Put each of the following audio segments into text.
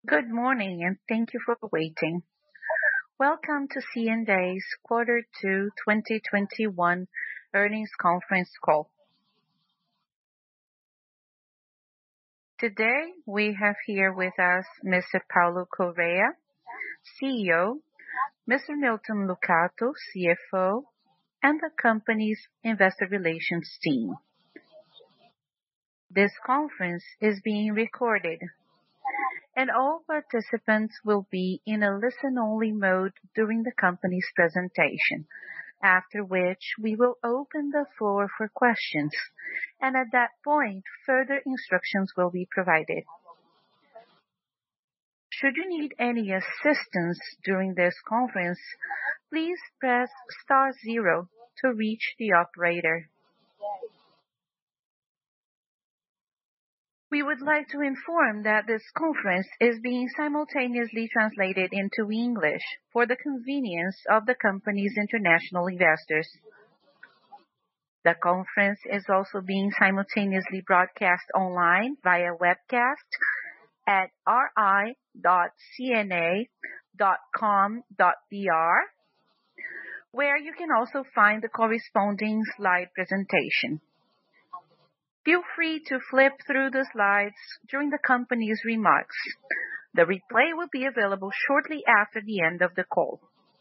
Good morning, and thank you for waiting. Welcome to C&A's Quarter 2 2021 earnings conference call. Today, we have here with us Mr. Paulo Correa, CEO, Mr. Milton Lucato, CFO, and the company's investor relations team. This conference is being recorded, and all participants will be in a listen-only mode during the company's presentation, after which we will open the floor for questions, and at that point, further instructions will be provided. Should you need any assistance during this conference, please press star zero to reach the operator. We would like to inform that this conference is being simultaneously translated into English for the convenience of the company's international investors. The conference is also being simultaneously broadcast online via webcast at ri.cna.com.br, where you can also find the corresponding slide presentation. Feel free to flip through the slides during the company's remarks. The replay will be available shortly after the end of the call.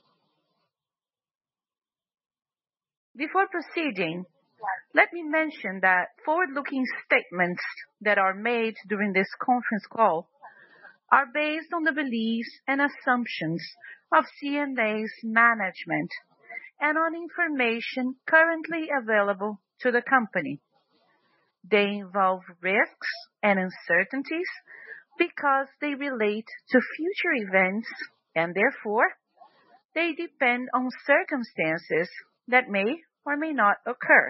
Before proceeding, let me mention that forward-looking statements that are made during this conference call are based on the beliefs and assumptions of C&A's management and on information currently available to the company. They involve risks and uncertainties because they relate to future events and therefore they depend on circumstances that may or may not occur.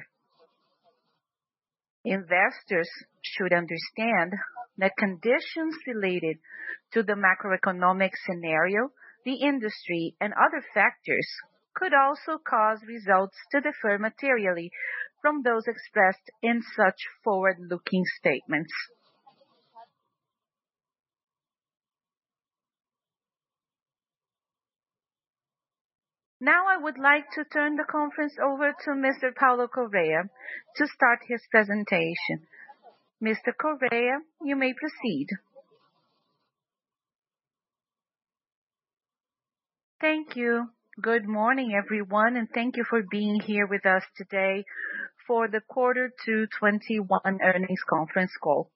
Investors should understand that conditions related to the macroeconomic scenario, the industry, and other factors could also cause results to differ materially from those expressed in such forward-looking statements. Now I would like to turn the conference over to Mr. Paulo Correa to start his presentation. Mr. Correa, you may proceed. Thank you. Good morning, everyone, and thank you for being here with us today for the Quarter 2 21 earnings conference call.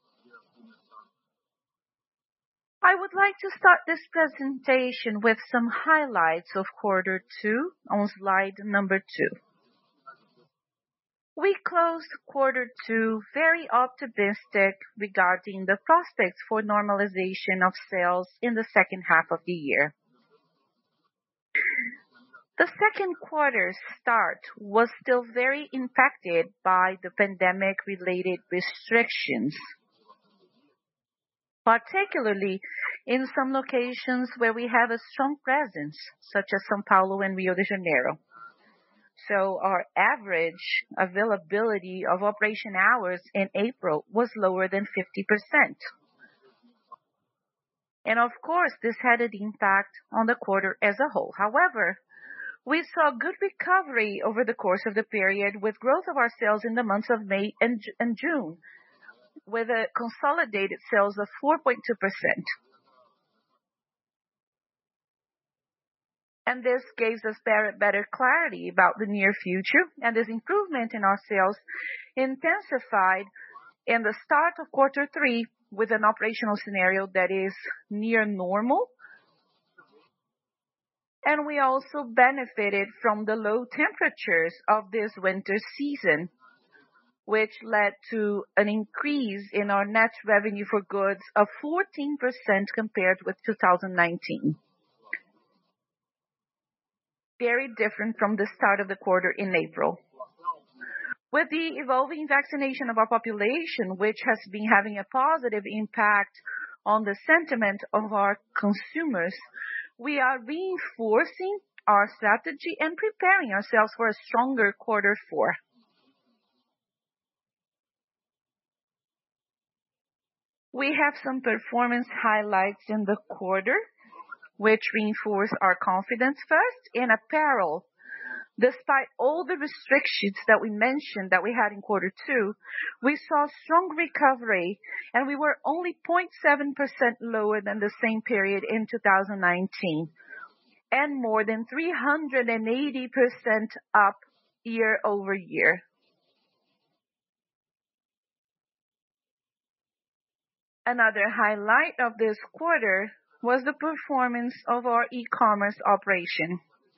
I would like to start this presentation with some highlights of Quarter 2 on slide number 2. We closed Quarter 2 very optimistic regarding the prospects for normalization of sales in the second half of the year. The second quarter's start was still very impacted by the pandemic-related restrictions, particularly in some locations where we have a strong presence, such as São Paulo and Rio de Janeiro. So our average availability of operation hours in April was lower than 50%. And of course, this had an impact on the quarter as a whole. However, we saw good recovery over the course of the period with growth of our sales in the months of May and June, with a consolidated sales of 4.2%. And this gives us better clarity about the near future, and this improvement in our sales intensified in the start of Quarter 3 with an operational scenario that is near normal. And we also benefited from the low temperatures of this winter season, which led to an increase in our net revenue for goods of 14% compared with 2019. Very different from the start of the quarter in April. With the evolving vaccination of our population, which has been having a positive impact on the sentiment of our consumers, we are reinforcing our strategy and preparing ourselves for a stronger Quarter 4. We have some performance highlights in the quarter, which reinforce our confidence. First, in apparel, despite all the restrictions that we mentioned that we had in quarter two, we saw strong recovery and we were only 0.7% lower than the same period in 2019 and more than 380% up year over year. Another highlight of this quarter was the performance of our e-commerce operation.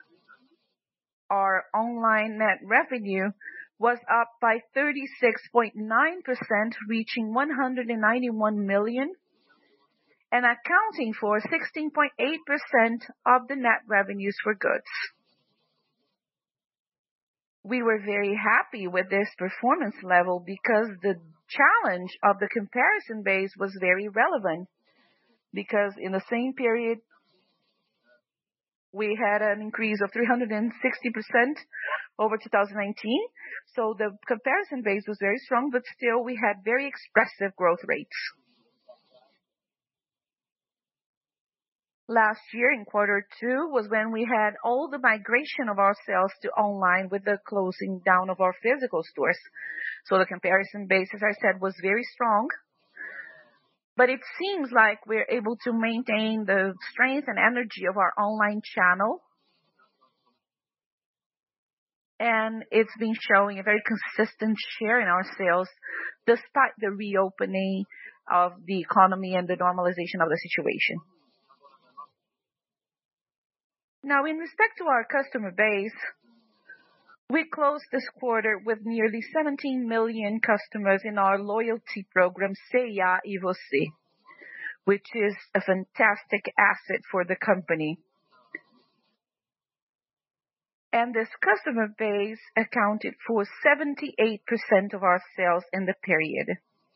Our online net revenue was up by 36.9%, reaching 191 million and accounting for 16.8% of the net revenues for goods. We were very happy with this performance level because the challenge of the comparison base was very relevant, because in the same period we had an increase of 360% over 2019. So the comparison base was very strong, but still we had very expressive growth rates. Last year in quarter two was when we had all the migration of our sales to online with the closing down of our physical stores. So the comparison base, as I said, was very strong. But it seems like we're able to maintain the strength and energy of our online channel. And it's been showing a very consistent share in our sales despite the reopening of the economy and the normalization of the situation. Now, in respect to our customer base, we closed this quarter with nearly 17 million customers in our loyalty program, C&A e Você, which is a fantastic asset for the company. And this customer base accounted for 78% of our sales in the period.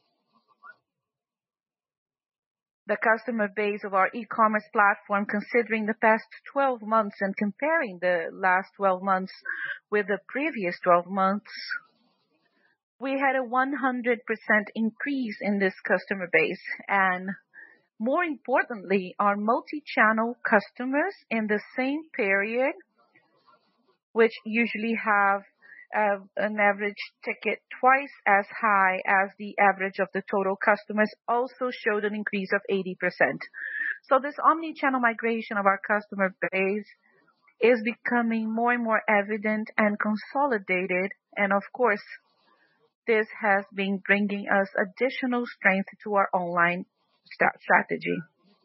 The customer base of our e-commerce platform, considering the past 12 months and comparing the last 12 months with the previous 12 months, we had a 100% increase in this customer base. And more importantly, our multi-channel customers in the same period, which usually have an average ticket twice as high as the average of the total customers, also showed an increase of 80%. So this omni-channel migration of our customer base is becoming more and more evident and consolidated. And of course, this has been bringing us additional strength to our online strategy.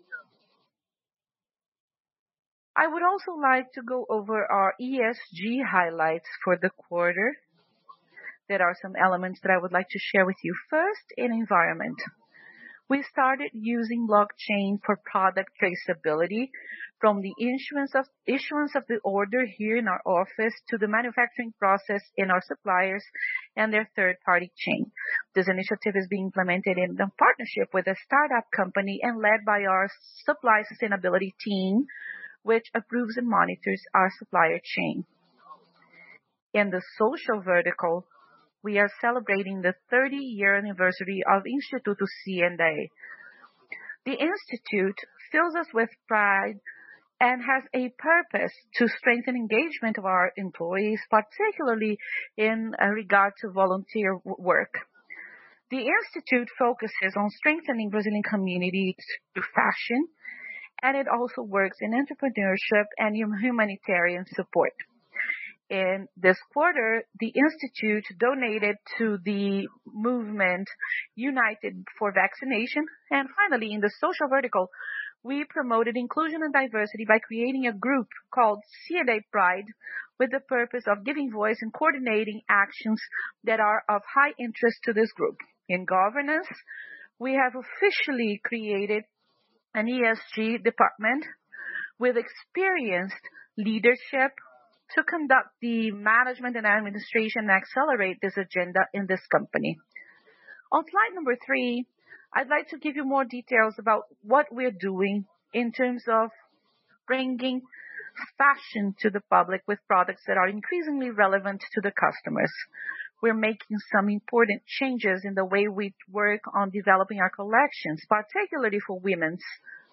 I would also like to go over our ESG highlights for the quarter. There are some elements that I would like to share with you. First, in environment. We started using blockchain for product traceability from the issuance of the order here in our office to the manufacturing process in our suppliers and their third-party chain. This initiative is being implemented in a partnership with a startup company and led by our supply sustainability team, which approves and monitors our supplier chain. In the social vertical, we are celebrating the 30-year anniversary of Instituto C&A. The Institute fills us with pride and has a purpose to strengthen engagement of our employees, particularly in regard to volunteer work. The Institute focuses on strengthening Brazilian communities through fashion, and it also works in entrepreneurship and humanitarian support. In this quarter, the Institute donated to the movement United for Vaccination. And finally, in the social vertical, we promoted inclusion and diversity by creating a group called C&A Pride with the purpose of giving voice and coordinating actions that are of high interest to this group. In governance, we have officially created an ESG department with experienced leadership to conduct the management and administration and accelerate this agenda in this company. On slide number 3, I'd like to give you more details about what we're doing in terms of bringing fashion to the public with products that are increasingly relevant to the customers. we're making some important changes in the way we work on developing our collections, particularly for women's.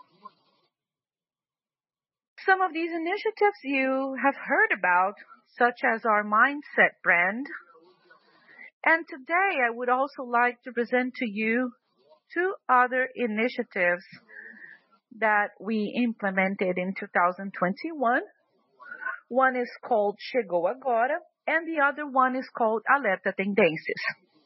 Some of these initiatives you have heard about, such as our Mindset brand. And today I would also like to present to you two other initiatives that we implemented in 2021. One is called Chegou Agora, and the other one is called Alerta Tendências.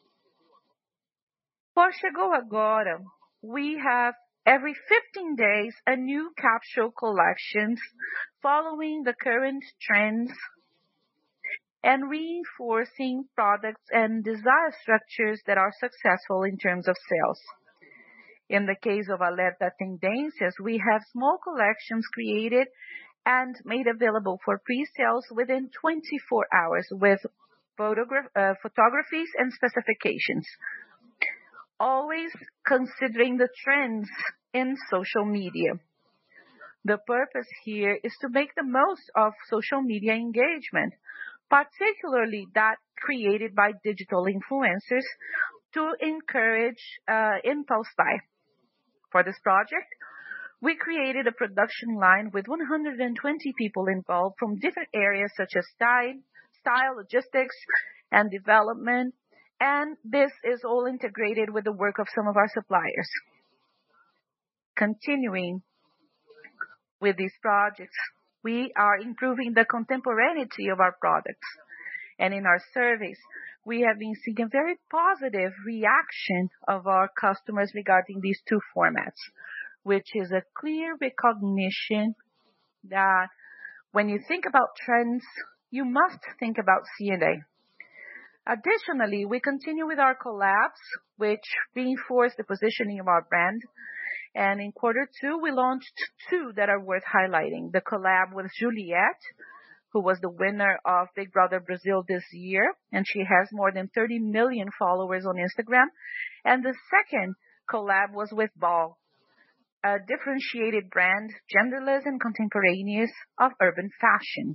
For Chegou Agora, we have every 15 days a new capsule collections following the current trends and reinforcing products and desire structures that are successful in terms of sales. In the case of Alerta Tendências, we have small collections created and made available for pre-sales within 24 hours with photographies and specifications, always considering the trends in social media. The purpose here is to make the most of social media engagement, particularly that created by digital influencers, to encourage impulse buy. For this project, we created a production line with 120 people involved from different areas such as style, logistics, and development, and this is all integrated with the work of some of our suppliers. Continuing with these projects, we are improving the contemporaneity of our products. And in our surveys, we have been seeing a very positive reaction of our customers regarding these two formats, which is a clear recognition that when you think about trends, you must think about C&A. Additionally, we continue with our collabs, which reinforce the positioning of our brand. And in quarter two, we launched two that are worth highlighting. The collab with Juliette, who was the winner of Big Brother Brazil this year, and she has more than 30 million followers on Instagram. And the second collab was with Ball, a differentiated brand, genderless and contemporaneous, of urban fashion.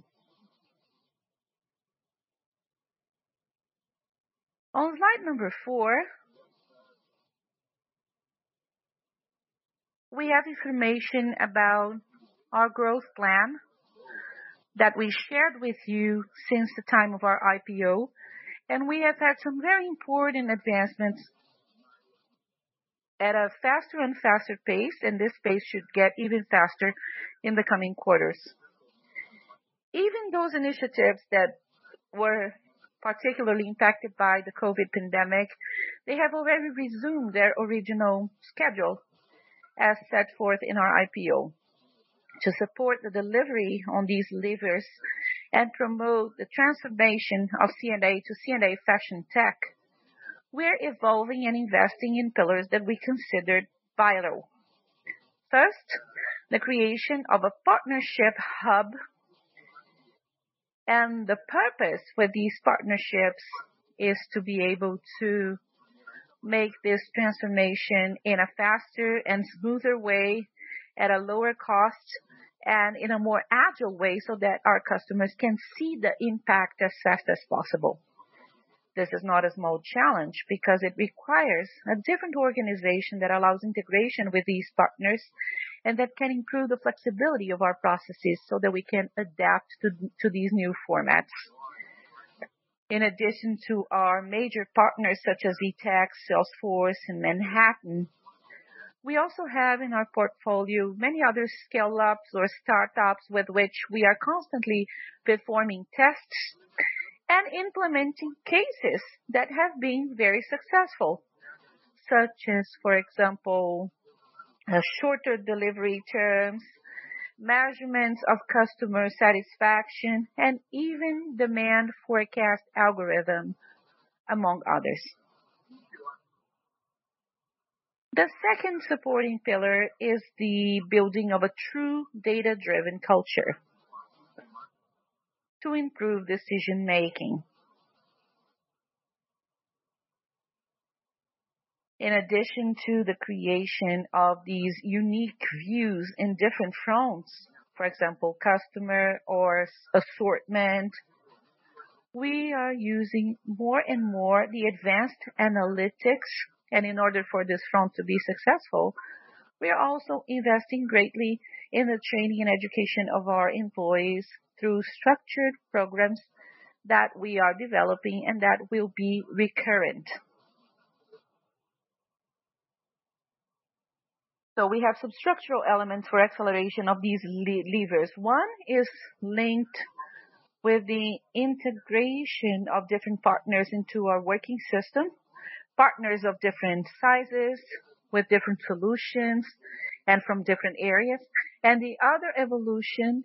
On slide number 4, we have information about our growth plan that we shared with you since the time of our IPO, and we have had some very important advancements at a faster and faster pace, and this pace should get even faster in the coming quarters. Even those initiatives that were particularly impacted by the COVID pandemic, they have already resumed their original schedule as set forth in our IPO. To support the delivery on these levers and promote the transformation of C&A to C&A Fashion Tech, we're evolving and investing in pillars that we considered vital. First, the creation of a partnership hub. And the purpose with these partnerships is to be able to make this transformation in a faster and smoother way at a lower cost and in a more agile way so that our customers can see the impact as fast as possible. This is not a small challenge because it requires a different organization that allows integration with these partners and that can improve the flexibility of our processes so that we can adapt to these new formats. In addition to our major partners such as VTEX, Salesforce, and Manhattan, we also have in our portfolio many other scale-ups or startups with which we are constantly performing tests and implementing cases that have been very successful, such as, for example, shorter delivery terms, measurements of customer satisfaction, and even demand forecast algorithm, among others. The second supporting pillar is the building of a true data-driven culture to improve decision making. In addition to the creation of these unique views in different fronts, for example, customer or assortment, we are using more and more the advanced analytics, and in order for this front to be successful, we are also investing greatly in the training and education of our employees through structured programs that we are developing and that will be recurrent. So we have some structural elements for acceleration of these levers. One is linked with the integration of different partners into our working system, partners of different sizes, with different solutions, and from different areas. And the other evolution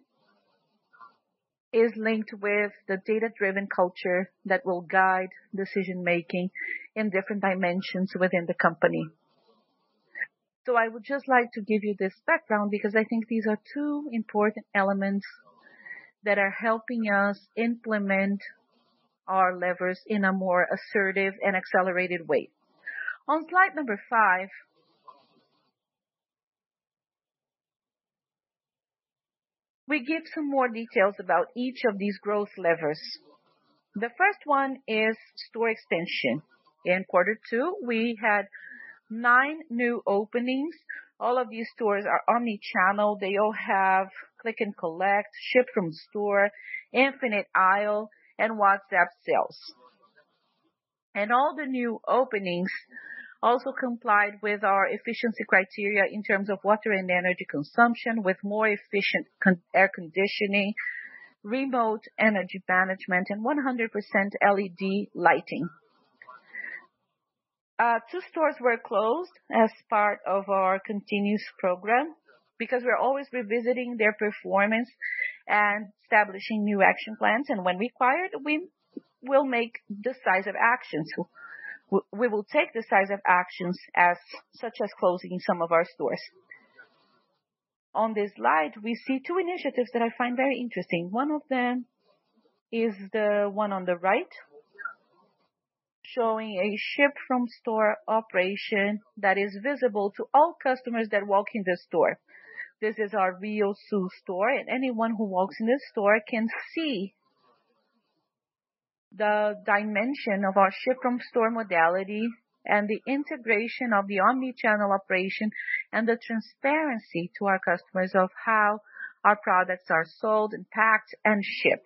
is linked with the data-driven culture that will guide decision-making in different dimensions within the company. So I would just like to give you this background because I think these are two important elements that are helping us implement our levers in a more assertive and accelerated way. On slide number 5, we give some more details about each of these growth levers. The first one is store extension. In quarter 2, we had 9 new openings. All of these stores are omni-channel. They all have click and collect, ship from store, infinite aisle, and WhatsApp sales. And all the new openings also complied with our efficiency criteria in terms of water and energy consumption, with more efficient air conditioning, remote energy management, and 100% LED lighting. 2 stores were closed as part of our continuous program because we're always revisiting their performance and establishing new action plans. And when required, we will make decisive actions. We will take decisive actions such as closing some of our stores. On this slide, we see 2 initiatives that I find very interesting. One of them is the one on the right, showing a ship from store operation that is visible to all customers that walk in the store. This is our Rio Sul store, and anyone who walks in this store can see the dimension of our ship from store modality and the integration of the omni-channel operation and the transparency to our customers of how our products are sold and packed and shipped.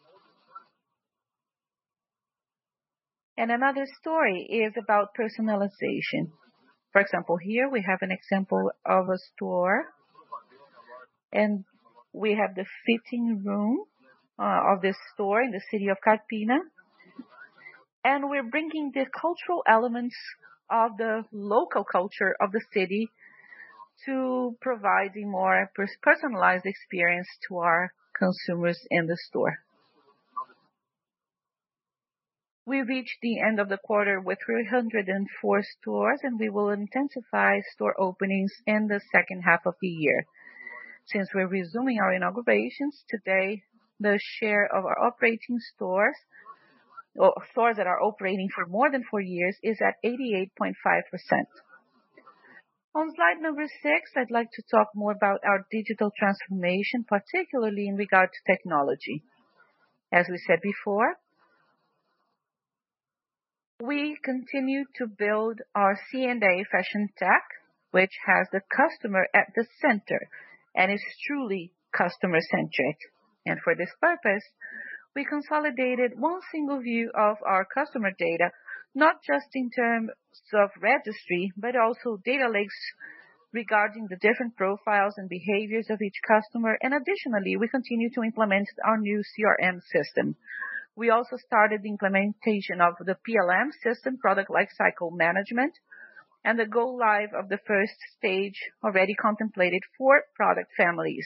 And another story is about personalization. For example, here we have an example of a store, and we have the fitting room of this store in the city of Carpina. And we're bringing the cultural elements of the local culture of the city to provide a more personalized experience to our consumers in the store. We reached the end of the quarter with 304 stores, and we will intensify store openings in the second half of the year. Since we're resuming our inaugurations today, the share of our operating stores, or stores that are operating for more than 4 years, is at 88.5%. On slide number 6, I'd like to talk more about our digital transformation, particularly in regard to technology. As we said before, we continue to build our C&A Fashion Tech, which has the customer at the center and is truly customer-centric. And for this purpose, we consolidated one single view of our customer data, not just in terms of registry, but also data lakes regarding the different profiles and behaviors of each customer. And additionally, we continue to implement our new CRM system. We also started the implementation of the PLM system, Product Lifecycle Management, and the go live of the first stage already contemplated for product families.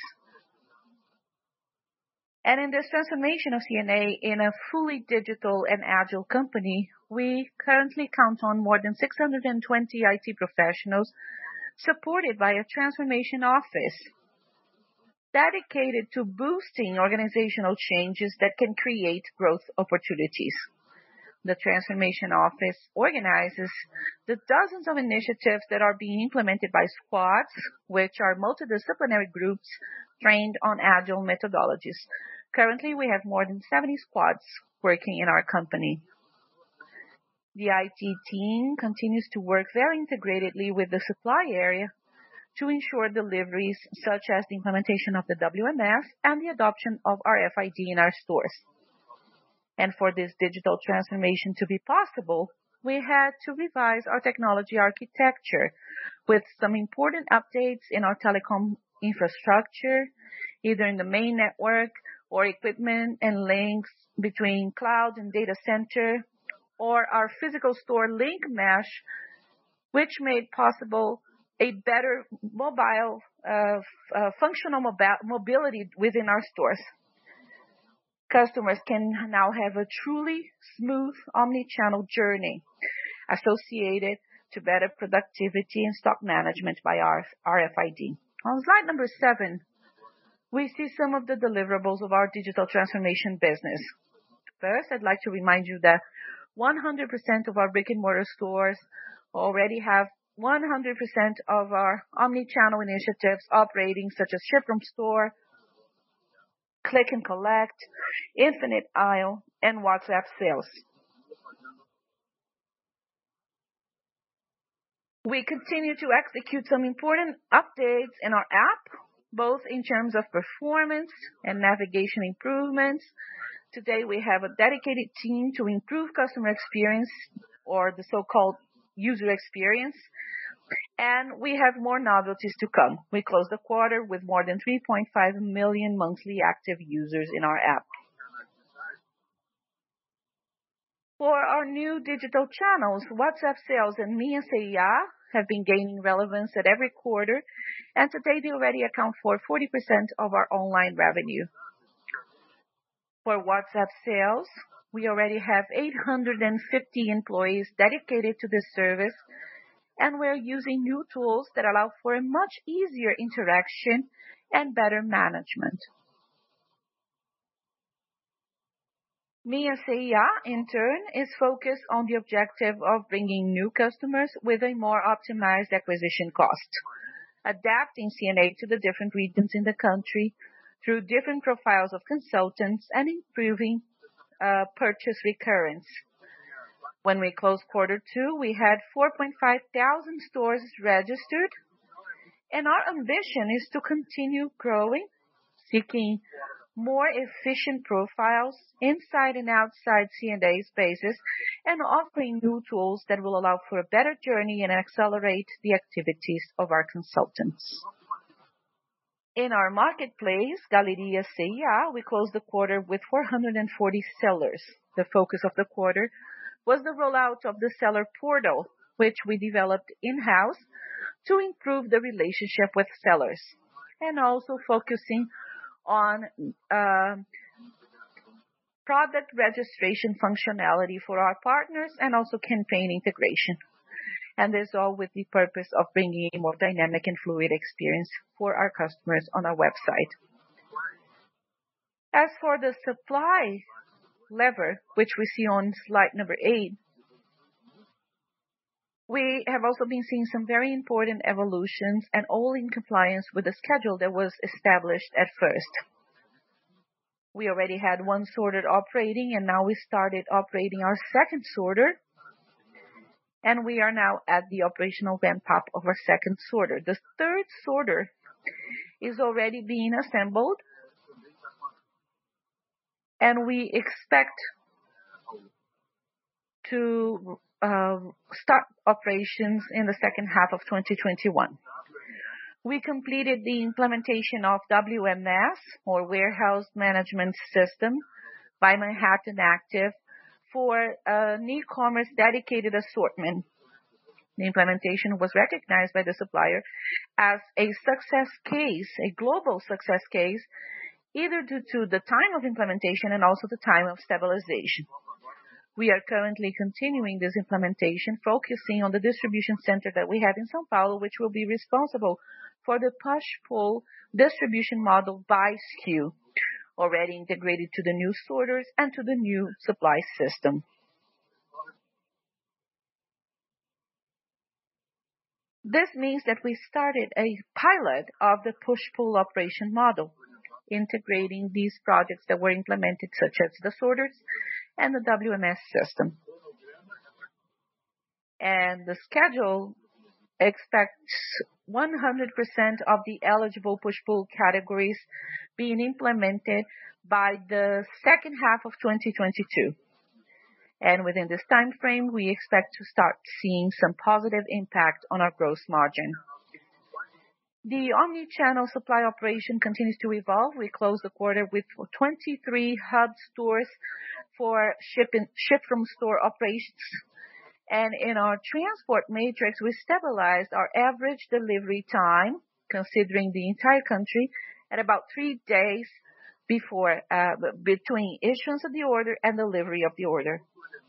And in this transformation of C&A in a fully digital and agile company, we currently count on more than 620 IT professionals supported by a transformation office dedicated to boosting organizational changes that can create growth opportunities. The Transformation Office organizes the dozens of initiatives that are being implemented by squads, which are multidisciplinary groups trained on agile methodologies. Currently, we have more than 70 squads working in our company. The IT team continues to work very integratedly with the supply area to ensure deliveries such as the implementation of the WMS and the adoption of RFID in our stores. And for this digital transformation to be possible, we had to revise our technology architecture with some important updates in our telecom infrastructure, either in the main network or equipment and links between cloud and data center, or our physical store link mesh, which made possible a better mobile, functional mobility within our stores. Customers can now have a truly smooth omni-channel journey associated to better productivity and stock management by our RFID. On slide number 7, we see some of the deliverables of our digital transformation business. First, I'd like to remind you that 100% of our brick-and-mortar stores already have 100% of our omni-channel initiatives operating, such as Ship from Store, Click and Collect, Infinite Aisle, and WhatsApp sales. We continue to execute some important updates in our app, both in terms of performance and navigation improvements. Today, we have a dedicated team to improve customer experience, or the so-called user experience, and we have more novelties to come. We closed the quarter with more than 3.5 million monthly active users in our app. For our new digital channels, WhatsApp sales and Minha CIA have been gaining relevance at every quarter, and today they already account for 40% of our online revenue. For WhatsApp sales, we already have 850 employees dedicated to this service, and we're using new tools that allow for a much easier interaction and better management. Minha CIA, in turn, is focused on the objective of bringing new customers with a more optimized acquisition cost, adapting C&A to the different regions in the country through different profiles of consultants and improving purchase recurrence. When we closed quarter 2, we had 4.5 thousand stores registered, and our ambition is to continue growing, seeking more efficient profiles inside and outside C&A spaces, and offering new tools that will allow for a better journey and accelerate the activities of our consultants. In our marketplace, Galeria CIA, we closed the quarter with 440 sellers. The focus of the quarter was the rollout of the seller portal, which we developed in-house to improve the relationship with sellers, and also focusing on product registration functionality for our partners and also campaign integration. And this all with the purpose of bringing a more dynamic and fluid experience for our customers on our website. As for the supply lever, which we see on slide number 8, we have also been seeing some very important evolutions, and all in compliance with the schedule that was established at first. We already had one sorter operating, and now we started operating our second sorter, and we are now at the operational ramp-up of our second sorter. The third sorter is already being assembled, and we expect to start operations in the second half of 2021. We completed the implementation of WMS, or Warehouse Management System, by Manhattan Active for an e-commerce dedicated assortment. The implementation was recognized by the supplier as a success case, a global success case, either due to the time of implementation and also the time of stabilization. We are currently continuing this implementation, focusing on the distribution center that we have in São Paulo, which will be responsible for the push-pull distribution model by SKU, already integrated to the new sorters and to the new supply system. This means that we started a pilot of the push-pull operation model, integrating these projects that were implemented, such as the sorters and the WMS system. And the schedule expects 100% of the eligible push-pull categories being implemented by the second half of 2022. And within this time frame, we expect to start seeing some positive impact on our gross margin. The omni-channel supply operation continues to evolve. We closed the quarter with 23 hub stores for ship from store operations. And in our transport matrix, we stabilized our average delivery time, considering the entire country, at about 3 days between issuance of the order and delivery of the order.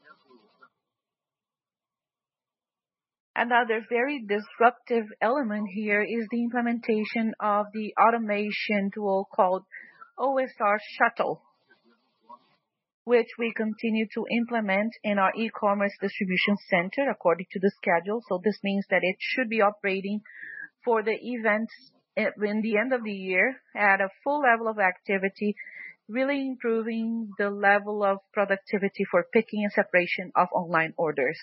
Another very disruptive element here is the implementation of the automation tool called OSR Shuttle, which we continue to implement in our e-commerce distribution center according to the schedule. So this means that it should be operating for the events in the end of the year at a full level of activity, really improving the level of productivity for picking and separation of online orders.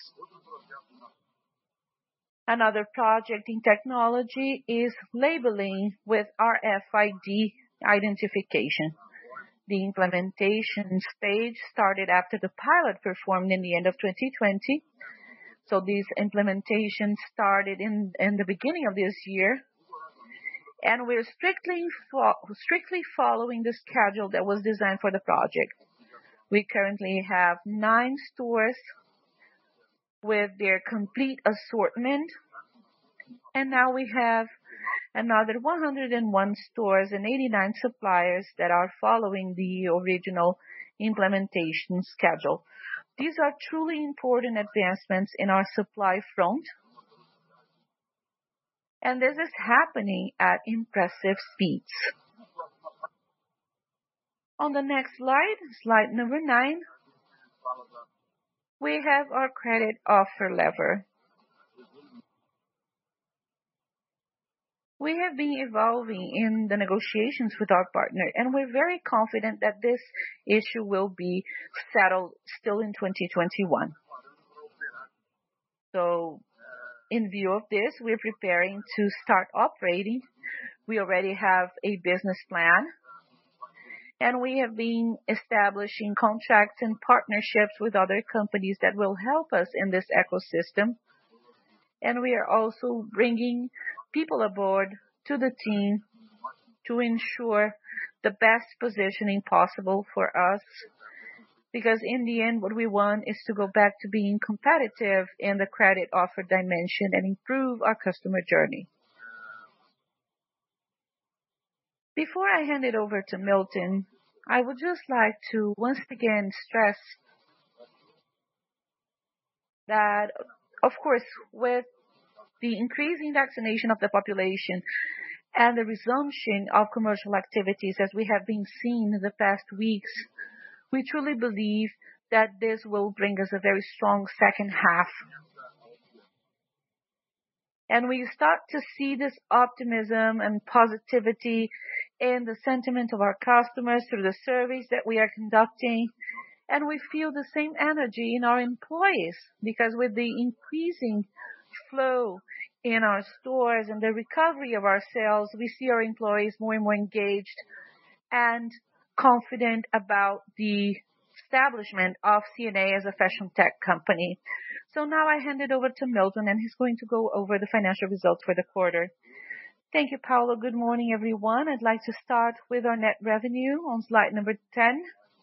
Another project in technology is labeling with RFID identification. The implementation stage started after the pilot performed in the end of 2020. So these implementations started in the beginning of this year. And we're strictly following the schedule that was designed for the project. We currently have 9 stores with their complete assortment. And now we have another 101 stores and 89 suppliers that are following the original implementation schedule. These are truly important advancements in our supply front. And this is happening at impressive speeds. On the next slide number 9, we have our credit offer lever. We have been evolving in the negotiations with our partner, and we're very confident that this issue will be settled still in 2021. So, in view of this, we're preparing to start operating. We already have a business plan, and we have been establishing contracts and partnerships with other companies that will help us in this ecosystem. And we are also bringing people aboard to the team to ensure the best positioning possible for us. Because in the end, what we want is to go back to being competitive in the credit offer dimension and improve our customer journey. Before I hand it over to Milton, I would just like to once again stress that, of course, with the increasing vaccination of the population and the resumption of commercial activities as we have been seeing in the past weeks, we truly believe that this will bring us a very strong second half. And we start to see this optimism and positivity in the sentiment of our customers through the surveys that we are conducting. And we feel the same energy in our employees, because with the increasing flow in our stores and the recovery of our sales, we see our employees more and more engaged and confident about the establishment of C&A as a fashion tech company. So now I hand it over to Milton, and he's going to go over the financial results for the quarter. Thank you, Paulo. Good morning, everyone. I'd like to start with our net revenue on slide number 10.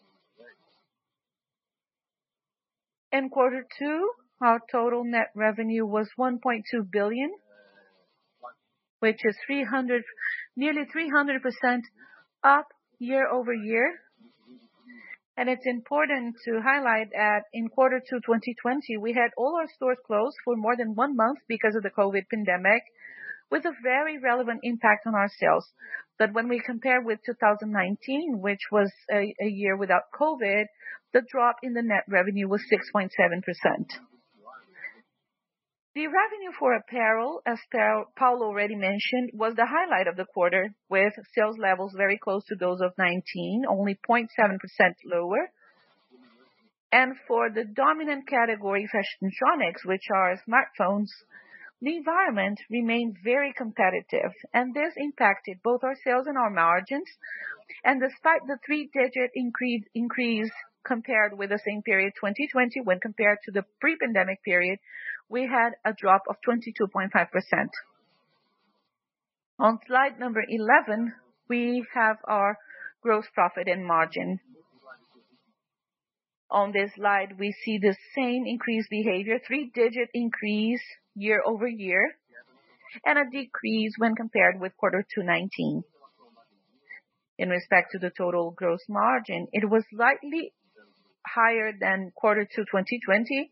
In quarter 2, our total net revenue was 1.2 billion, which is nearly 300% up year over year. And it's important to highlight that in quarter 2 2020, we had all our stores closed for more than 1 month because of the COVID pandemic, with a very relevant impact on our sales. But when we compare with 2019, which was a year without COVID, the drop in the net revenue was 6.7%. The revenue for apparel, as Paulo already mentioned, was the highlight of the quarter, with sales levels very close to those of 19, only 0.7% lower. And for the dominant category, fashiontronics, which are smartphones, the environment remained very competitive, and this impacted both our sales and our margins. And despite the three-digit increase compared with the same period 2020, when compared to the pre-pandemic period, we had a drop of 22.5%. On slide number 11, we have our gross profit and margin. On this slide, we see the same increase behavior, three-digit increase year over year, and a decrease when compared with quarter 2 19. In respect to the total gross margin, it was slightly higher than quarter 2 2020,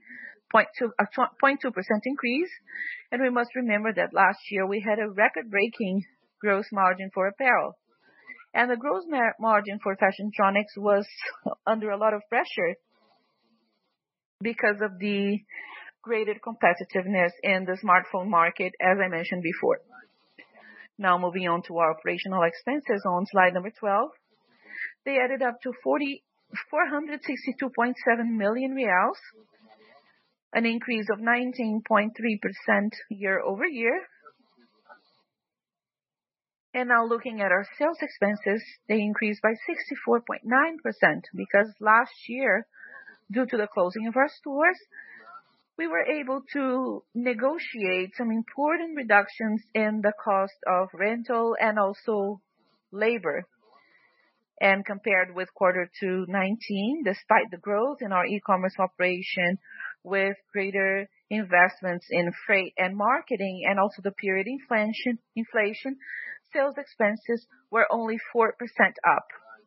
0.2% increase. And we must remember that last year we had a record-breaking gross margin for apparel. And the gross margin for fashiontronics was under a lot of pressure because of the greater competitiveness in the smartphone market, as I mentioned before. Now moving on to our operational expenses on slide number 12. They added up to 462.7 million reais, an increase of 19.3% year over year. And now looking at our sales expenses, they increased by 64.9% because last year, due to the closing of our stores, we were able to negotiate some important reductions in the cost of rental and also labor. And compared with quarter 2 19, despite the growth in our e-commerce operation with greater investments in freight and marketing and also the period inflation, sales expenses were only 4% up.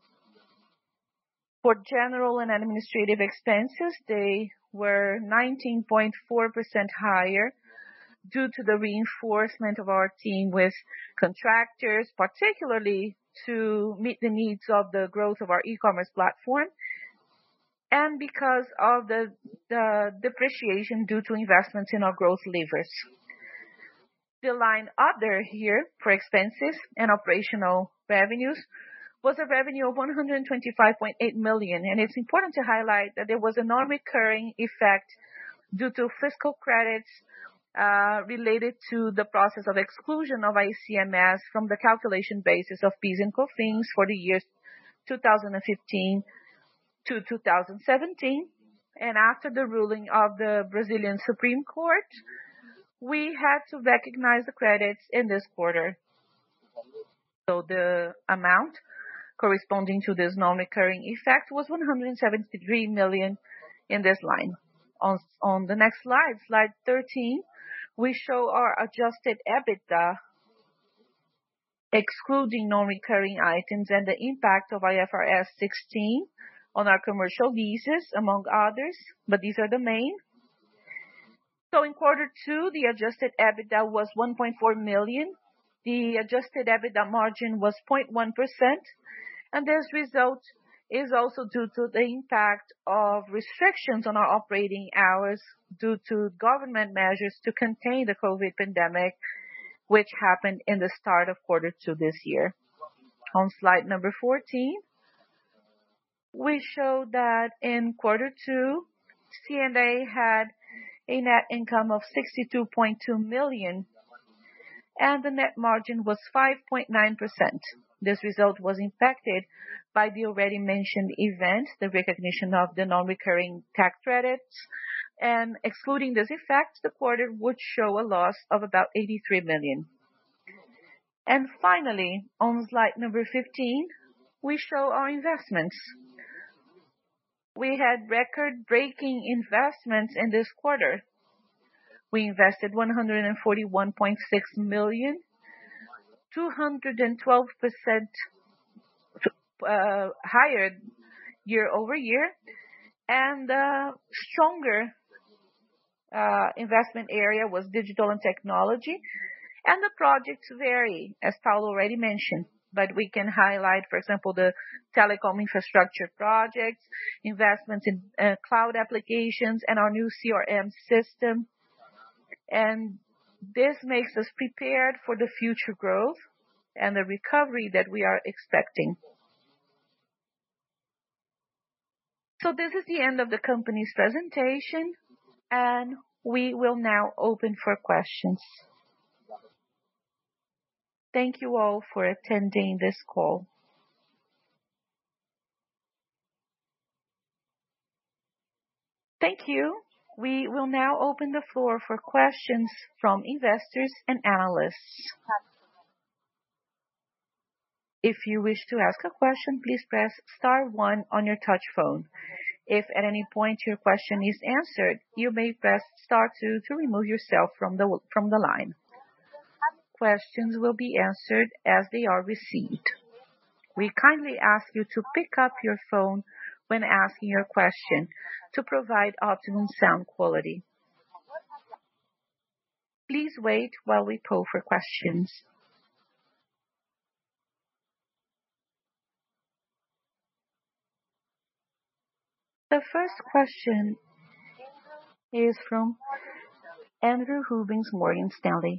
For general and administrative expenses, they were 19.4% higher due to the reinforcement of our team with contractors, particularly to meet the needs of the growth of our e-commerce platform, and because of the depreciation due to investments in our growth levers. The line other here for expenses and operational revenues was a revenue of 125.8 million. And it's important to highlight that there was a non-recurring effect due to fiscal credits related to the process of exclusion of ICMS from the calculation basis of PIS and COFINS for the years 2015 to 2017. And after the ruling of the Brazilian Supreme Court, we had to recognize the credits in this quarter. So the amount corresponding to this non-recurring effect was 173 million in this line. On the next slide, slide 13, we show our adjusted EBITDA, excluding non-recurring items and the impact of IFRS 16 on our commercial leases, among others, but these are the main. So in quarter 2, the adjusted EBITDA was 1.4 million. The adjusted EBITDA margin was 0.1%. And this result is also due to the impact of restrictions on our operating hours due to government measures to contain the COVID pandemic, which happened in the start of quarter 2 this year. On slide number 14, we show that in quarter 2, C&A had a net income of 62.2 million, and the net margin was 5.9%. This result was impacted by the already mentioned event, the recognition of the non-recurring tax credits, and excluding this effect, the quarter would show a loss of about 83 million. And finally, on slide number 15, we show our investments. We had record-breaking investments in this quarter. We invested 141.6 million, 212% higher year over year, and the stronger investment area was digital and technology. And the projects vary, as Paulo already mentioned. But we can highlight, for example, the telecom infrastructure projects, investments in cloud applications, and our new CRM system. And this makes us prepared for the future growth and the recovery that we are expecting. So this is the end of the company's presentation, and we will now open for questions. Thank you all for attending this call. Thank you. We will now open the floor for questions from investors and analysts. If you wish to ask a question, please press star 1 on your touch phone. If at any point your question is answered, you may press star 2 to remove yourself from the line. Questions will be answered as they are received. We kindly ask you to pick up your phone when asking your question to provide optimum sound quality. Please wait while we poll for questions. The first question is from Andrew Rubens, Morgan Stanley.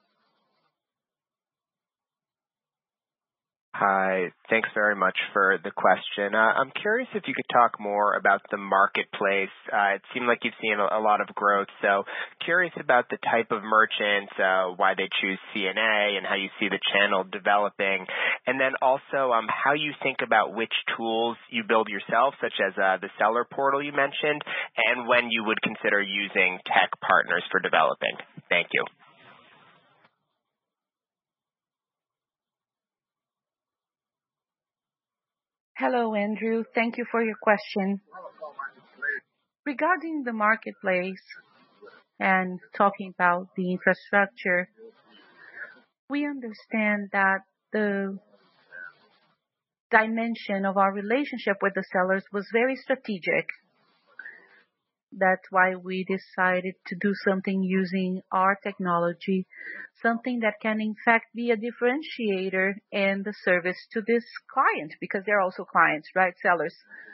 Hi, thanks very much for the question. I'm curious if you could talk more about the marketplace. It seemed like you've seen a lot of growth, so curious about the type of merchants, why they choose CNA, and how you see the channel developing. And then also how you think about which tools you build yourself, such as the seller portal you mentioned, and when you would consider using tech partners for developing. Thank you. Hello, Andrew. Thank you for your question. Regarding the marketplace and talking about the infrastructure, we understand that the dimension of our relationship with the sellers was very strategic. That's why we decided to do something using our technology, something that can in fact be a differentiator in the service to this client, because they're also clients, right? Sellers.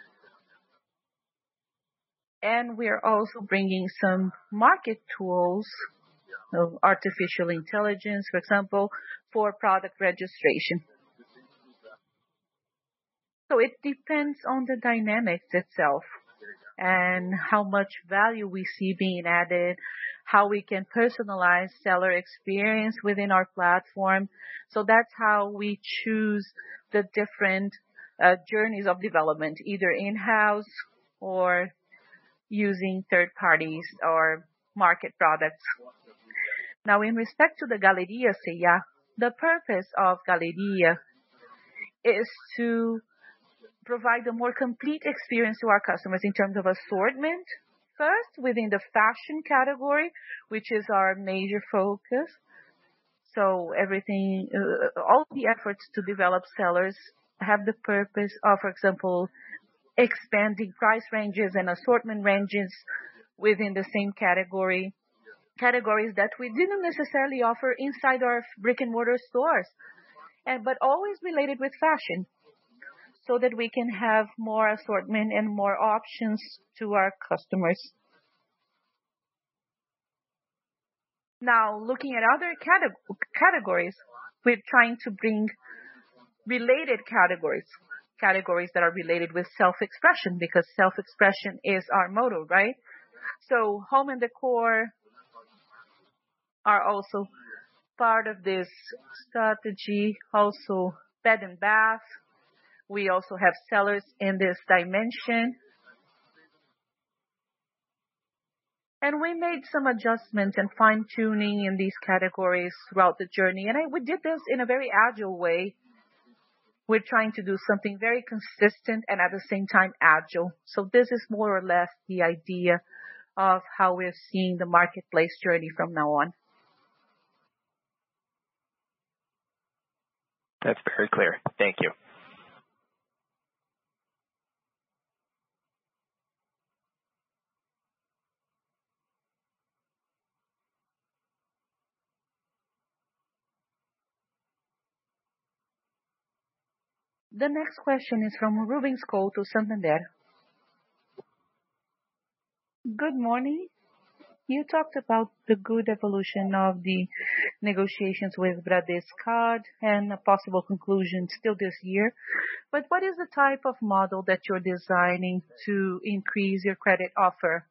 And we're also bringing some market tools of artificial intelligence, for example, for product registration. So it depends on the dynamics itself and how much value we see being added, how we can personalize seller experience within our platform. So that's how we choose the different journeys of development, either in-house or using third parties or market products. Now, in respect to the Galeria C&A, the purpose of Galeria is to provide a more complete experience to our customers in terms of assortment. First, within the fashion category, which is our major focus. So everything, all the efforts to develop sellers have the purpose of, for example, expanding price ranges and assortment ranges within the same categories that we didn't necessarily offer inside our brick and mortar stores, but always related with fashion, so that we can have more assortment and more options to our customers. Now, looking at other categories, we're trying to bring related categories that are related with self-expression, because self-expression is our motto, right? So home and decor are also part of this strategy, also bed and bath. We also have sellers in this dimension. And we made some adjustments and fine-tuning in these categories throughout the journey. And we did this in a very agile way. We're trying to do something very consistent and at the same time agile. So this is more or less the idea of how we're seeing the marketplace journey from now on. That's very clear. Thank you. The next question is from Rubens Couto, Santander. Good morning. You talked about the good evolution of the negotiations with Bradescard and a possible conclusion still this year. But what is the type of model that you're designing to increase your credit offer?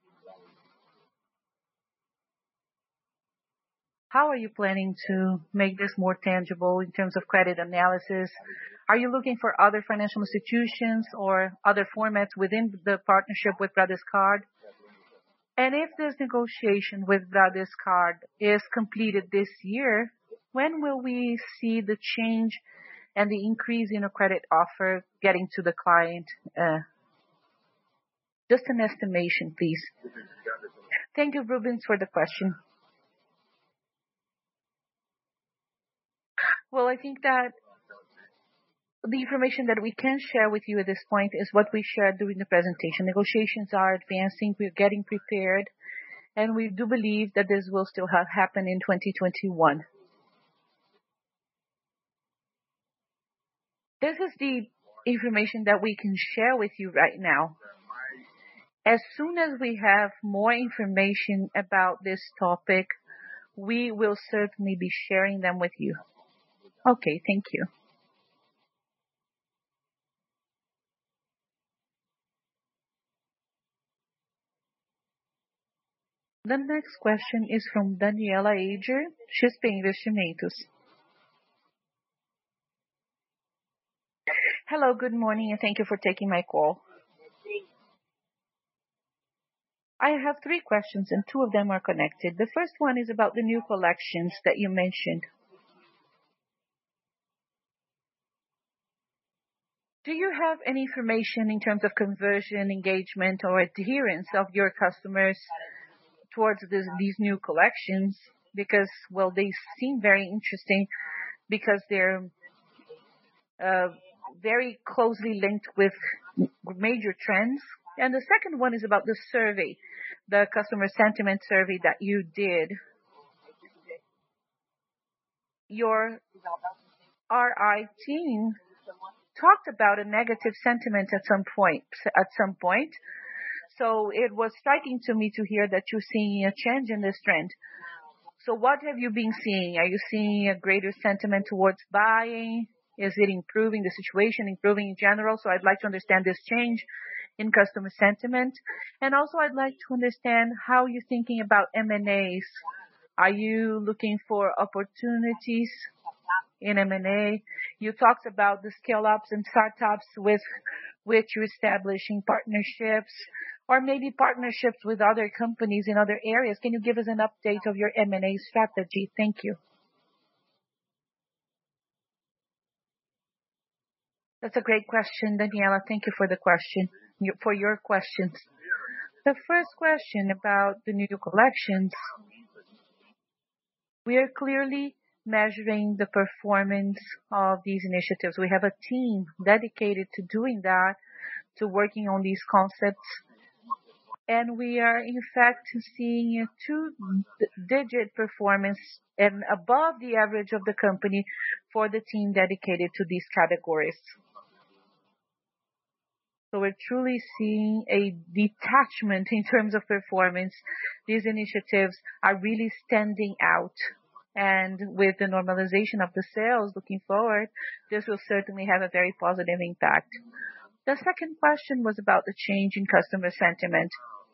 How are you planning to make this more tangible in terms of credit analysis? Are you looking for other financial institutions or other formats within the partnership with Bradescard? And if this negotiation with Bradescard is completed this year, when will we see the change and the increase in a credit offer getting to the client? Just an estimation, please. Thank you, Rubens, for the question. Well, I think that the information that we can share with you at this point is what we shared during the presentation. Negotiations are advancing. We're getting prepared. And we do believe that this will still have happened in 2021. This is the information that we can share with you right now. As soon as we have more information about this topic, we will certainly be sharing them with you. Okay, thank you. The next question is from Daniela Ager, XP Investimentos. Hello, good morning, and thank you for taking my call. I have 3 questions, and 2 of them are connected. The first one is about the new collections that you mentioned. Do you have any information in terms of conversion, engagement, or adherence of your customers towards these new collections? Because, well, they seem very interesting because they're very closely linked with major trends. And the second one is about the survey, the customer sentiment survey that you did. Your RI team talked about a negative sentiment at some point. So it was striking to me to hear that you're seeing a change in this trend. So what have you been seeing? Are you seeing a greater sentiment towards buying? Is it improving the situation, improving in general? So I'd like to understand this change in customer sentiment. And also I'd like to understand how you're thinking about M&As. Are you looking for opportunities in M&A? You talked about the scale-ups and startups with which you're establishing partnerships, or maybe partnerships with other companies in other areas. Can you give us an update of your M&A strategy? Thank you. That's a great question, Daniela. Thank you for the question, for your questions. The first question about the new collections, we are clearly measuring the performance of these initiatives. We have a team dedicated to doing that, to working on these concepts. And we are, in fact, seeing a 2-digit performance and above the average of the company for the team dedicated to these categories. So we're truly seeing a detachment in terms of performance. These initiatives are really standing out. And with the normalization of the sales looking forward, this will certainly have a very positive impact. The second question was about the change in customer sentiment.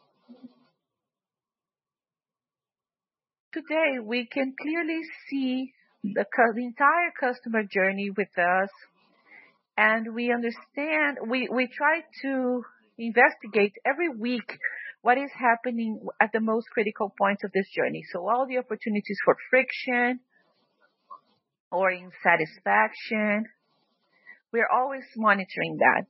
Today, we can clearly see the entire customer journey with us, and we understand, we try to investigate every week what is happening at the most critical points of this journey. So all the opportunities for friction or insatisfaction, we're always monitoring that.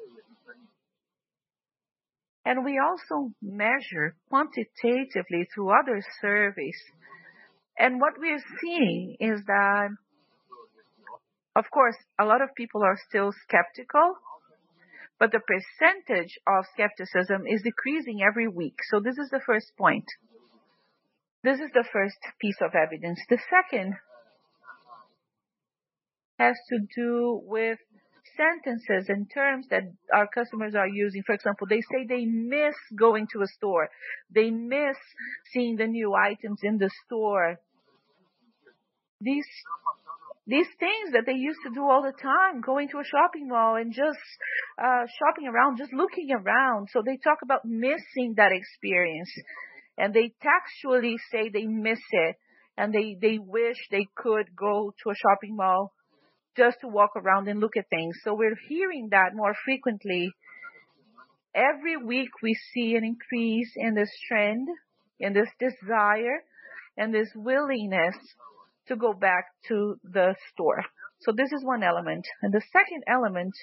And we also measure quantitatively through other surveys. And what we're seeing is that, of course, a lot of people are still skeptical, but the percentage of skepticism is decreasing every week. So this is the first point. This is the first piece of evidence. The second has to do with sentences and terms that our customers are using. For example, they say they miss going to a store. They miss seeing the new items in the store. These things that they used to do all the time, going to a shopping mall and just shopping around, just looking around. So they talk about missing that experience. And they textually say they miss it. And they wish they could go to a shopping mall just to walk around and look at things. So we're hearing that more frequently. Every week we see an increase in this trend, in this desire, and this willingness to go back to the store. So this is one element. And the second element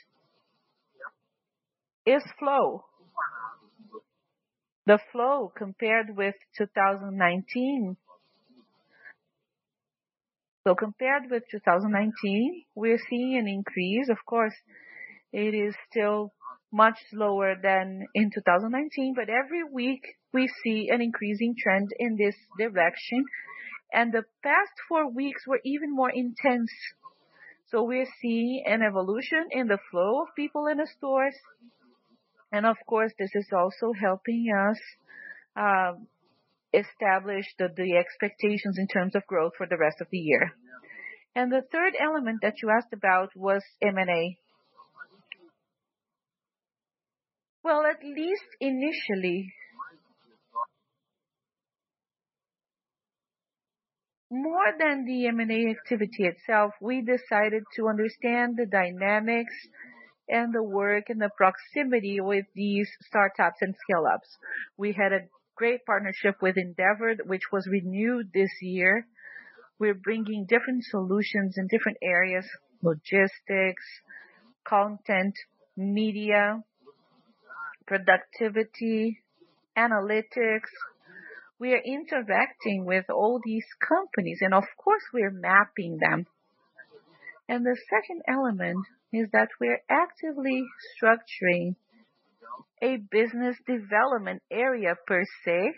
is flow. The flow compared with 2019. So compared with 2019, we're seeing an increase. Of course, it is still much slower than in 2019, but every week we see an increasing trend in this direction. And the past 4 weeks were even more intense. So we're seeing an evolution in the flow of people in the stores. And of course, this is also helping us establish the expectations in terms of growth for the rest of the year. And the third element that you asked about was M&A. Well, at least initially, more than the M&A activity itself, we decided to understand the dynamics and the work and the proximity with these startups and scale-ups. We had a great partnership with Endeavor, which was renewed this year. We're bringing different solutions in different areas: logistics, content, media, productivity, analytics. We are interacting with all these companies, and of course we're mapping them. And the second element is that we're actively structuring a business development area per se,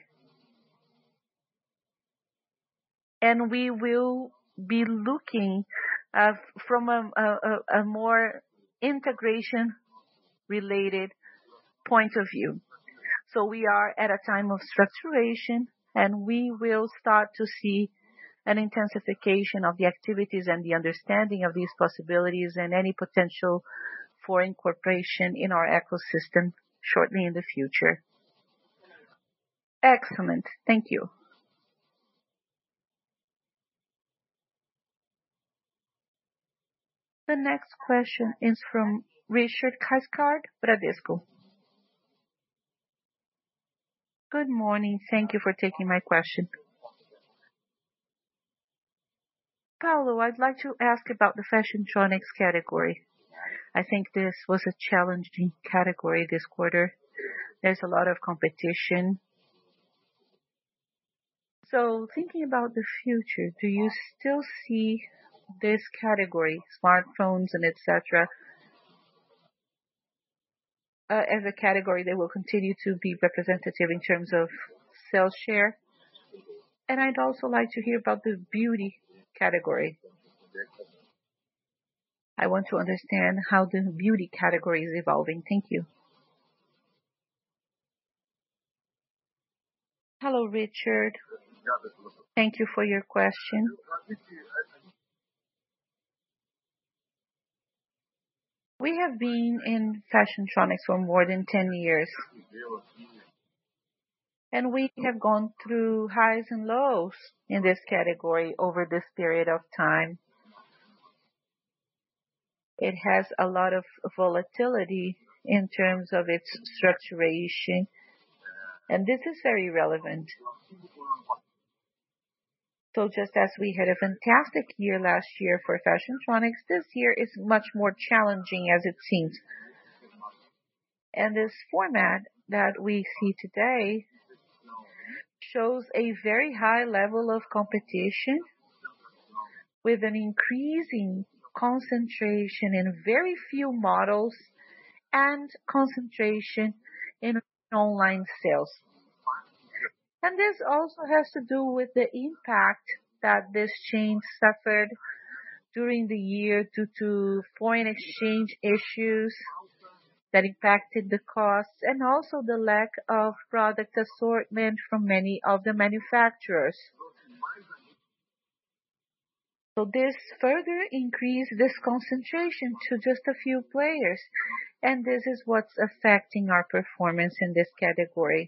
and we will be looking from a more integration related point of view. So we are at a time of structuration, and we will start to see an intensification of the activities and the understanding of these possibilities and any potential for incorporation in our ecosystem shortly in the future. Excellent. Thank you. The next question is from Richard Cathcart, Bradesco. Good morning. Thank you for taking my question. Paulo, I'd like to ask about the Fashiontronics category. I think this was a challenging category this quarter. There's a lot of competition. So thinking about the future, do you still see this category, smartphones and etc., as a category that will continue to be representative in terms of sales share? And I'd also like to hear about the beauty category. I want to understand how the beauty category is evolving. Thank you. Hello, Richard. Thank you for your question. We have been in Fashiontronics for more than 10 years. And we have gone through highs and lows in this category over this period of time. It has a lot of volatility in terms of its structuration. And this is very relevant. So just as we had a fantastic year last year for Fashiontronics, this year is much more challenging as it seems. And this format that we see today shows a very high level of competition with an increasing concentration in very few models and concentration in online sales. And this also has to do with the impact that this change suffered during the year due to foreign exchange issues that impacted the costs and also the lack of product assortment from many of the manufacturers. So this further increased this concentration to just a few players, and this is what's affecting our performance in this category.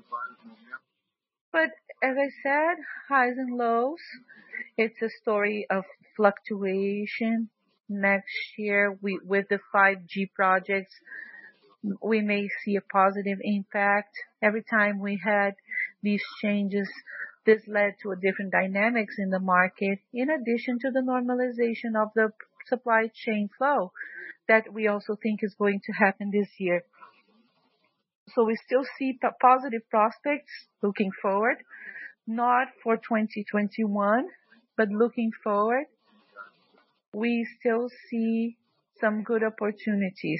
But as I said, highs and lows, it's a story of fluctuation. Next year, with the 5G projects, we may see a positive impact. Every time we had these changes, this led to a different dynamics in the market, in addition to the normalization of the supply chain flow that we also think is going to happen this year. So we still see positive prospects looking forward, not for 2021, but looking forward, we still see some good opportunities.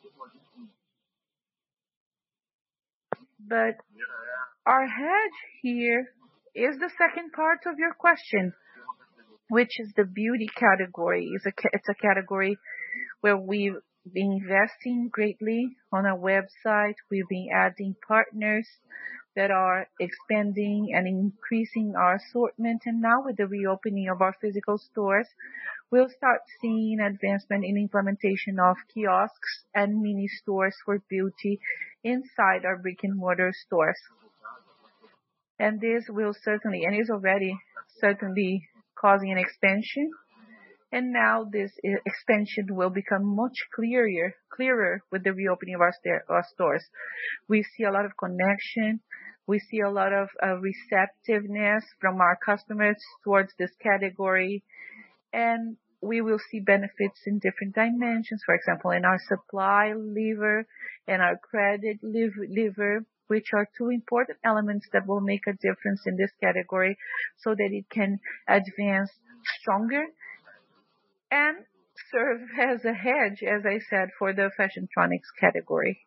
But our hedge here is the second part of your question, which is the beauty category. It's a category where we've been investing greatly on our website. We've been adding partners that are expanding and increasing our assortment. And now with the reopening of our physical stores, we'll start seeing advancement in implementation of kiosks and mini stores for beauty inside our brick and mortar stores. And this will certainly, and is already certainly causing an expansion. And now this expansion will become much clearer with the reopening of our stores. We see a lot of connection. We see a lot of receptiveness from our customers towards this category. And we will see benefits in different dimensions. For example, in our supply lever and our credit lever, which are two important elements that will make a difference in this category so that it can advance stronger and serve as a hedge, as I said, for the fashiontronics category.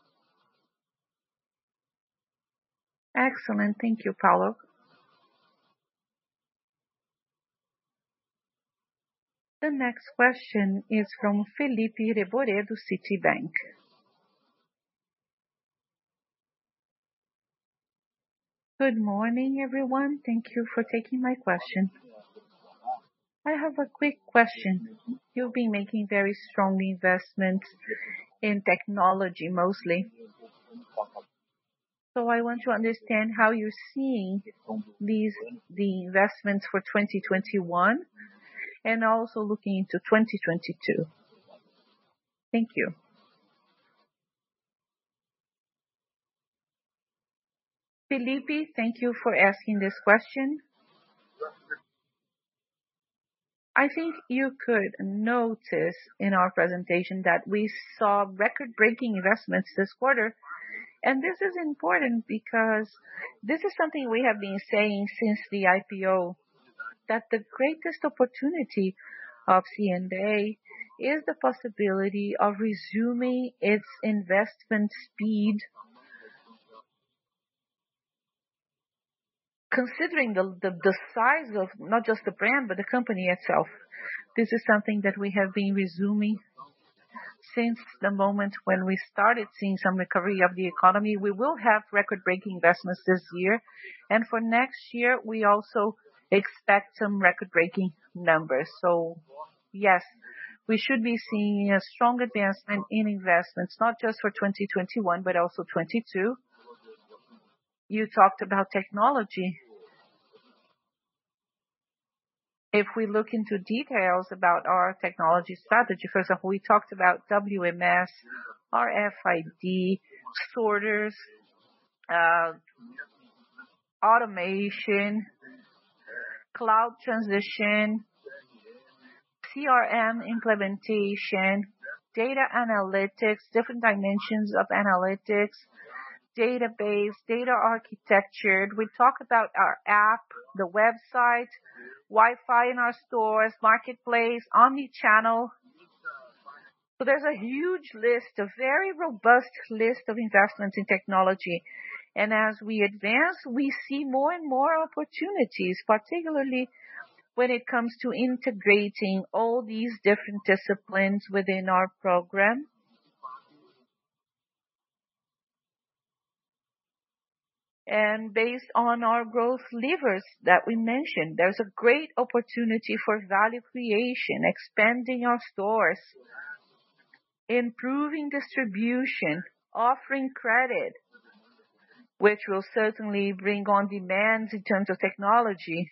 Excellent. Thank you, Paulo. The next question is from Felipe Reboredo, Citibank. Good morning, everyone. Thank you for taking my question. I have a quick question. You've been making very strong investments in technology mostly. So I want to understand how you're seeing the investments for 2021 and also looking into 2022. Thank you. Felipe, thank you for asking this question. I think you could notice in our presentation that we saw record-breaking investments this quarter. And this is important because this is something we have been saying since the IPO, that the greatest opportunity of C&A is the possibility of resuming its investment speed, considering the size of not just the brand, but the company itself. This is something that we have been resuming since the moment when we started seeing some recovery of the economy. We will have record-breaking investments this year. And for next year, we also expect some record-breaking numbers. So, yes, we should be seeing a strong advancement in investments, not just for 2021, but also 2022. You talked about technology. If we look into details about our technology strategy, for example, we talked about WMS, RFID, sorters, automation, cloud transition, CRM implementation, data analytics, different dimensions of analytics, database, data architecture. We talk about our app, the website, Wi-Fi in our stores, marketplace, omni-channel. So there's a huge list, a very robust list of investments in technology. And as we advance, we see more and more opportunities, particularly when it comes to integrating all these different disciplines within our program. And based on our growth levers that we mentioned, there's a great opportunity for value creation, expanding our stores, improving distribution, offering credit, which will certainly bring on demands in terms of technology,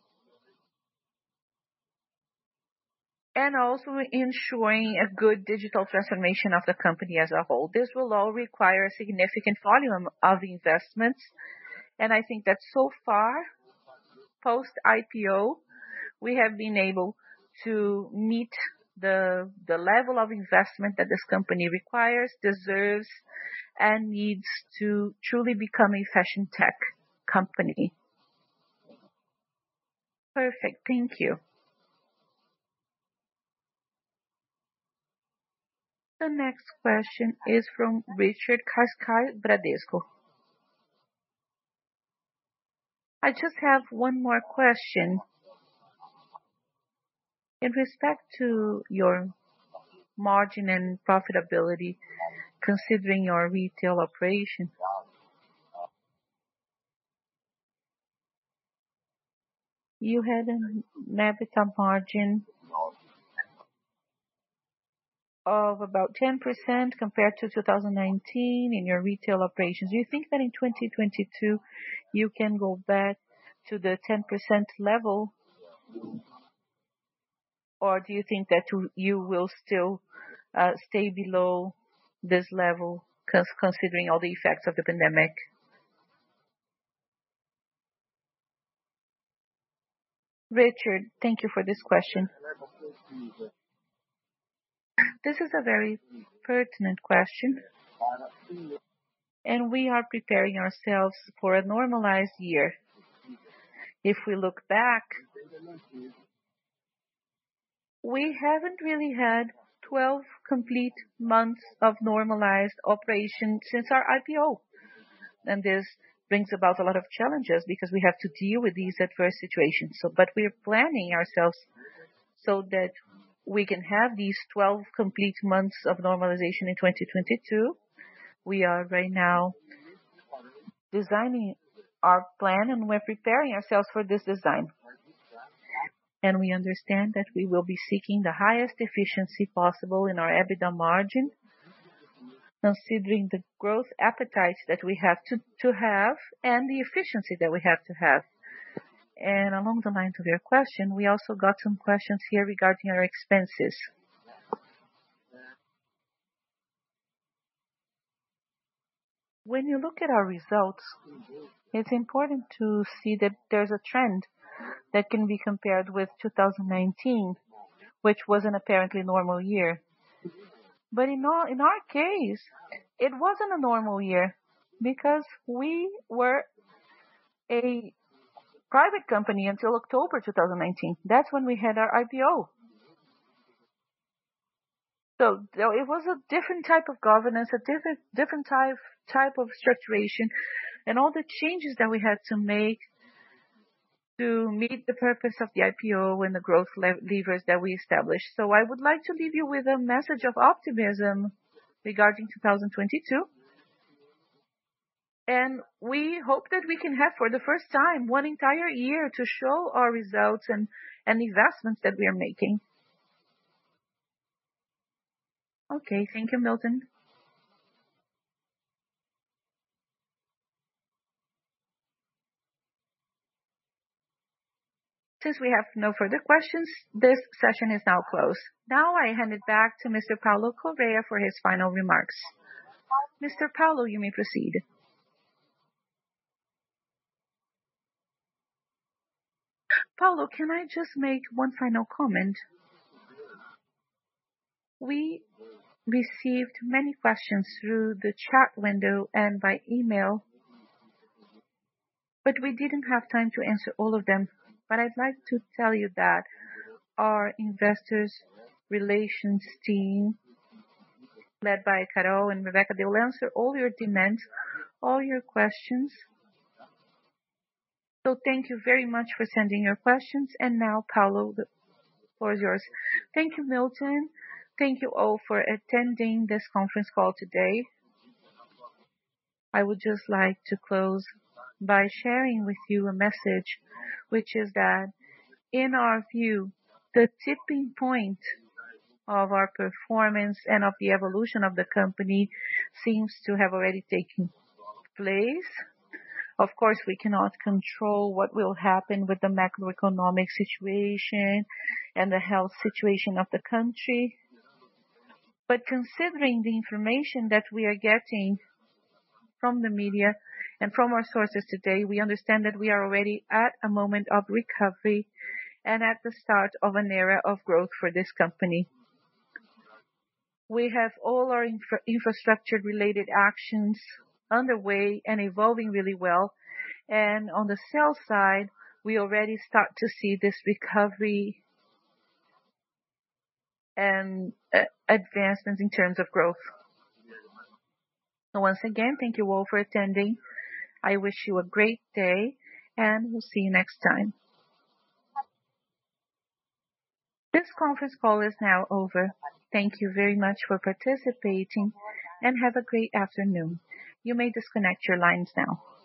and also ensuring a good digital transformation of the company as a whole. This will all require a significant volume of investments, and I think that so far, post-IPO, we have been able to meet the level of investment that this company requires, deserves, and needs to truly become a fashion tech company. Perfect. Thank you. The next question is from Richard Cascais, Bradesco. I just have one more question. In respect to your margin and profitability, considering your retail operation, you had an EBITDA margin of about 10% compared to 2019 in your retail operations. Do you think that in 2022 you can go back to the 10% level? Or do you think that you will still stay below this level, considering all the effects of the pandemic? Richard, thank you for this question. This is a very pertinent question, and we are preparing ourselves for a normalized year. If we look back, we haven't really had 12 complete months of normalized operation since our IPO. And this brings about a lot of challenges because we have to deal with these adverse situations. But we're planning ourselves so that we can have these 12 complete months of normalization in 2022. We are right now designing our plan, and we're preparing ourselves for this design. And we understand that we will be seeking the highest efficiency possible in our EBITDA margin, considering the growth appetite that we have to have and the efficiency that we have to have. And along the lines of your question, we also got some questions here regarding our expenses. When you look at our results, it's important to see that there's a trend that can be compared with 2019, which was an apparently normal year. But in our case, it wasn't a normal year because we were a private company until October 2019. That's when we had our IPO. So it was a different type of governance, a different type of structuration, and all the changes that we had to make to meet the purpose of the IPO and the growth levers that we established. So I would like to leave you with a message of optimism regarding 2022. And we hope that we can have for the first time one entire year to show our results and investments that we are making. Okay, thank you, Milton. Since we have no further questions, this session is now closed. Now I hand it back to Mr. Paulo Correa for his final remarks. Mr. Paulo, you may proceed. Paulo, can I just make one final comment? We received many questions through the chat window and by email, but we didn't have time to answer all of them. But I'd like to tell you that our investors relations team, led by Carol and Rebecca, they will answer all your demands, all your questions, So thank you very much for sending your questions. And now, Paulo, the floor is yours. Thank you, Milton. Thank you all for attending this conference call today. I would just like to close by sharing with you a message, which is that in our view, the tipping point of our performance and of the evolution of the company seems to have already taken place. Of course, we cannot control what will happen with the macroeconomic situation and the health situation of the country. But considering the information that we are getting from the media and from our sources today, we understand that we are already at a moment of recovery and at the start of an era of growth for this company. We have all our infrastructure related actions underway and evolving really well. And on the sales side, we already start to see this recovery and advancements in terms of growth. So once again, thank you all for attending. I wish you a great day, and we'll see you next time. This conference call is now over. Thank you very much for participating, and have a great afternoon. You may disconnect your lines now.